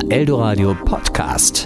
Eldoradio Podcast.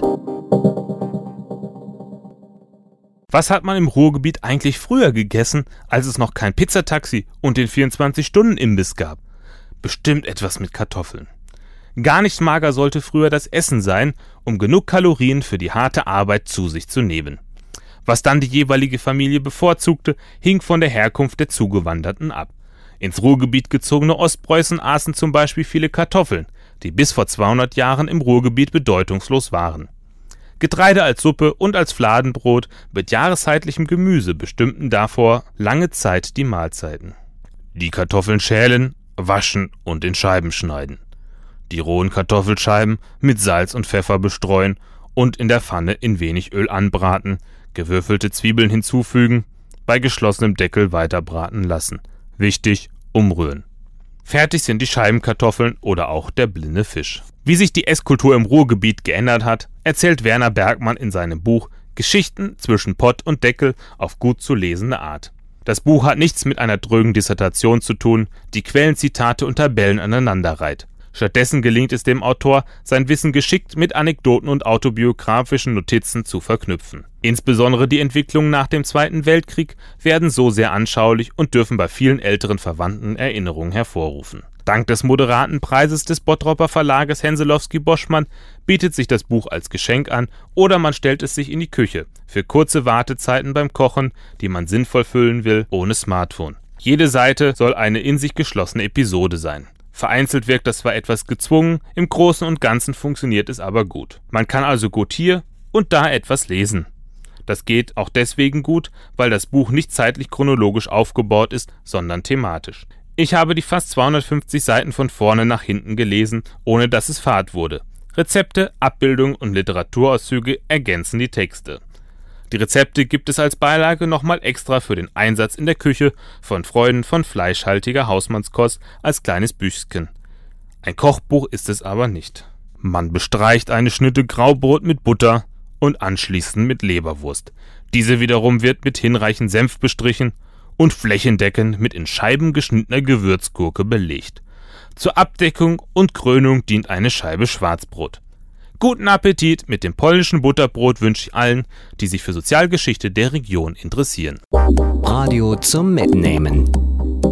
Was hat man im Ruhrgebiet eigentlich früher gegessen, als es noch kein Pizzataxi und den 24-Stunden-Imbiss gab? Bestimmt etwas mit Kartoffeln. Gar nicht mager sollte früher das Essen sein, um genug Kalorien für die harte Arbeit zu sich zu nehmen. Was dann die jeweilige Familie bevorzugte, hing von der Herkunft der Zugewanderten ab. Ins Ruhrgebiet gezogene Ostpreußen aßen zum Beispiel viele Kartoffeln, die bis vor 200 Jahren im Ruhrgebiet bedeutungslos waren. Getreide als Suppe und als Fladenbrot mit jahreszeitlichem Gemüse bestimmten davor lange Zeit die Mahlzeiten. Die Kartoffeln schälen, waschen und in Scheiben schneiden. Die rohen Kartoffelscheiben mit Salz und Pfeffer bestreuen und in der Pfanne in wenig Öl anbraten, gewürfelte Zwiebeln hinzufügen, bei geschlossenem Deckel weiterbraten lassen. Wichtig, umrühren. Fertig sind die Scheibenkartoffeln oder auch der blinde Fisch. Wie sich die Esskultur im Ruhrgebiet geändert hat, erzählt Werner Bergmann in seinem Buch Geschichten zwischen Pott und Deckel auf gut zu lesende Art. Das Buch hat nichts mit einer drögen Dissertation zu tun, die Quellenzitate und Tabellen aneinanderreiht. Stattdessen gelingt es dem Autor, sein Wissen geschickt mit Anekdoten und autobiografischen Notizen zu verknüpfen. Insbesondere die Entwicklungen nach dem Zweiten Weltkrieg werden so sehr anschaulich und dürfen bei vielen älteren Verwandten Erinnerungen hervorrufen. Dank des moderaten Preises des Bottropper Verlages Henselowski-Boschmann bietet sich das Buch als Geschenk an oder man stellt es sich in die Küche für kurze Wartezeiten beim Kochen, die man sinnvoll füllen will, ohne Smartphone. Jede Seite soll eine in sich geschlossene Episode sein. Vereinzelt wirkt das zwar etwas gezwungen, im Großen und Ganzen funktioniert es aber gut. Man kann also gut hier und da etwas lesen. Das geht auch deswegen gut, weil das Buch nicht zeitlich chronologisch aufgebaut ist, sondern thematisch. Ich habe die fast 250 Seiten von vorne nach hinten gelesen, ohne dass es fad wurde. Rezepte, Abbildungen und Literaturauszüge ergänzen die Texte. Die Rezepte gibt es als Beilage nochmal extra für den Einsatz in der Küche von Freunden von fleischhaltiger Hausmannskost als kleines Büchschen. Ein Kochbuch ist es aber nicht. Man bestreicht eine Schnitte Graubrot mit Butter und anschließend mit Leberwurst. Diese wiederum wird mit hinreichend Senf bestrichen und flächendeckend mit in Scheiben geschnittener Gewürzgurke belegt. Zur Abdeckung und Krönung dient eine Scheibe Schwarzbrot. Guten Appetit mit dem polnischen Butterbrot wünsche ich allen, die sich für Sozialgeschichte der Region interessieren. Radio zum Mitnehmen.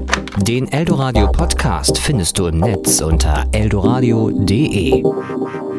Den Eldoradio Podcast findest du im Netz unter eldoradio.de.